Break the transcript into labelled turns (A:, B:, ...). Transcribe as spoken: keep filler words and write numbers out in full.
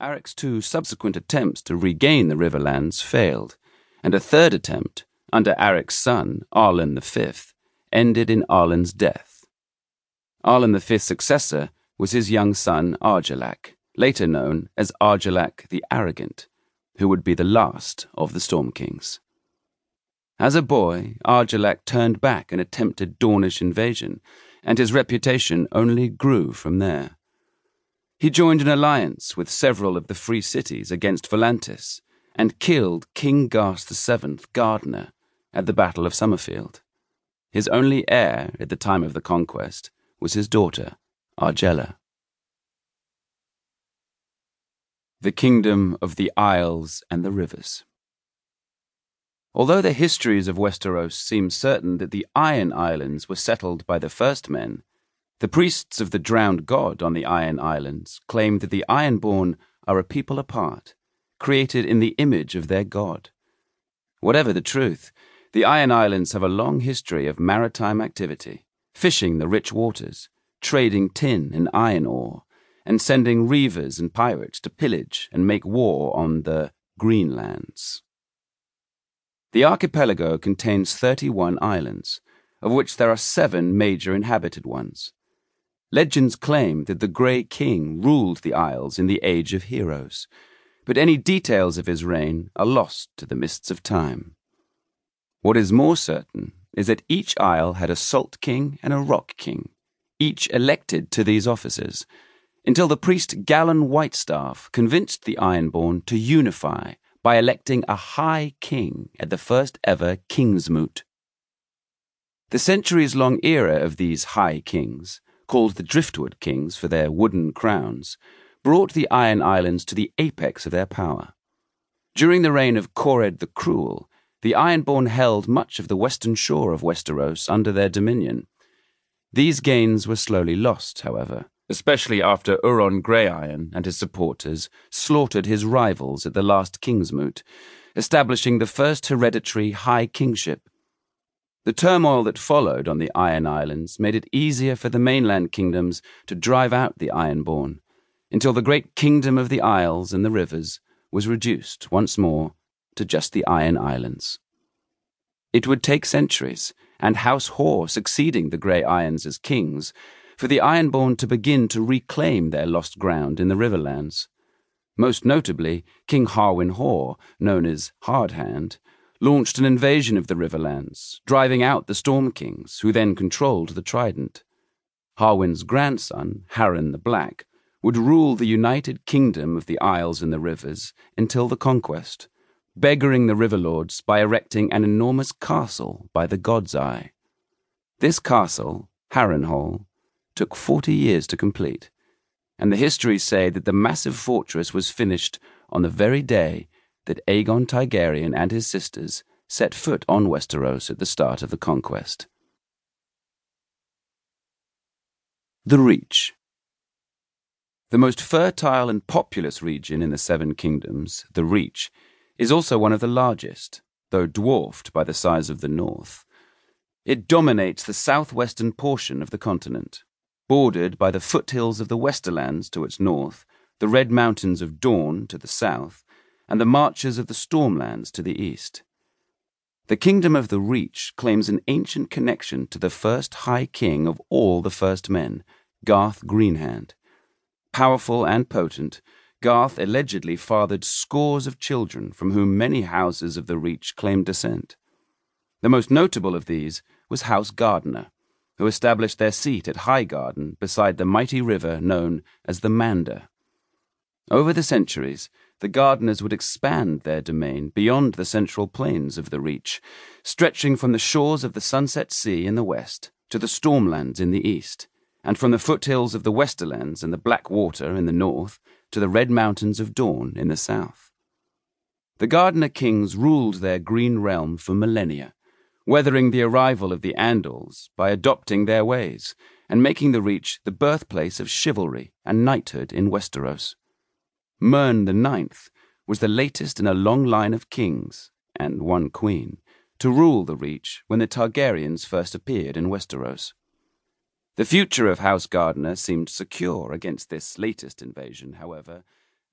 A: Aric's two subsequent attempts to regain the Riverlands failed, and a third attempt, under Aric's son, Arlen the Fifth, ended in Arlen's death. Arlen the Fifth's successor was his young son Argilac, later known as Argilac the Arrogant, who would be the last of the Storm Kings. As a boy, Argilac turned back and attempted Dornish invasion, and his reputation only grew from there. He joined an alliance with several of the free cities against Volantis, and killed King Garth the Seventh Gardener at the Battle of Summerfield. His only heir at the time of the conquest was his daughter, Argella. The Kingdom of the Isles and the Rivers. Although the histories of Westeros seem certain that the Iron Islands were settled by the first men, the priests of the drowned god on the Iron Islands claim that the Ironborn are a people apart, created in the image of their god. Whatever the truth, the Iron Islands have a long history of maritime activity, fishing the rich waters, trading tin and iron ore, and sending reavers and pirates to pillage and make war on the Greenlands. The archipelago contains thirty-one islands, of which there are seven major inhabited ones. Legends claim that the Grey King ruled the Isles in the Age of Heroes, but any details of his reign are lost to the mists of time. What is more certain is that each isle had a Salt King and a Rock King, each elected to these offices, until the priest Gallon Whitestaff convinced the Ironborn to unify by electing a High King at the first ever Kingsmoot. The centuries-long era of these High Kings, called the Driftwood Kings for their wooden crowns, brought the Iron Islands to the apex of their power. During the reign of Cored the Cruel, the Ironborn held much of the western shore of Westeros under their dominion. These gains were slowly lost, however, especially after Euron Greyiron and his supporters slaughtered his rivals at the last Kingsmoot, establishing the first hereditary High Kingship. The turmoil that followed on the Iron Islands made it easier for the mainland kingdoms to drive out the Ironborn, until the great kingdom of the Isles and the Rivers was reduced once more to just the Iron Islands. It would take centuries, and House Hoare succeeding the Grey Irons as kings, for the Ironborn to begin to reclaim their lost ground in the Riverlands. Most notably, King Harwin Hoare, known as Hardhand, launched an invasion of the Riverlands, driving out the Storm Kings, who then controlled the Trident. Harwin's grandson, Harren the Black, would rule the united kingdom of the Isles and the Rivers until the conquest, beggaring the Riverlords by erecting an enormous castle by the God's Eye. This castle, Harrenhal, took forty years to complete, and the histories say that the massive fortress was finished on the very day that Aegon Targaryen and his sisters set foot on Westeros at the start of the conquest. The Reach. The most fertile and populous region in the Seven Kingdoms, the Reach, is also one of the largest, though dwarfed by the size of the North. It dominates the southwestern portion of the continent, bordered by the foothills of the Westerlands to its north, the Red Mountains of Dorne to the south, and the marches of the Stormlands to the east. The Kingdom of the Reach claims an ancient connection to the first High King of all the First Men, Garth Greenhand. Powerful and potent, Garth allegedly fathered scores of children from whom many houses of the Reach claimed descent. The most notable of these was House Gardener, who established their seat at Highgarden beside the mighty river known as the Mander. Over the centuries, the Gardeners would expand their domain beyond the central plains of the Reach, stretching from the shores of the Sunset Sea in the west to the Stormlands in the east, and from the foothills of the Westerlands and the Black Water in the north to the Red Mountains of Dorne in the south. The Gardener kings ruled their green realm for millennia, weathering the arrival of the Andals by adopting their ways and making the Reach the birthplace of chivalry and knighthood in Westeros. Mern the Ninth was the latest in a long line of kings, and one queen, to rule the Reach when the Targaryens first appeared in Westeros. The future of House Gardener seemed secure against this latest invasion, however,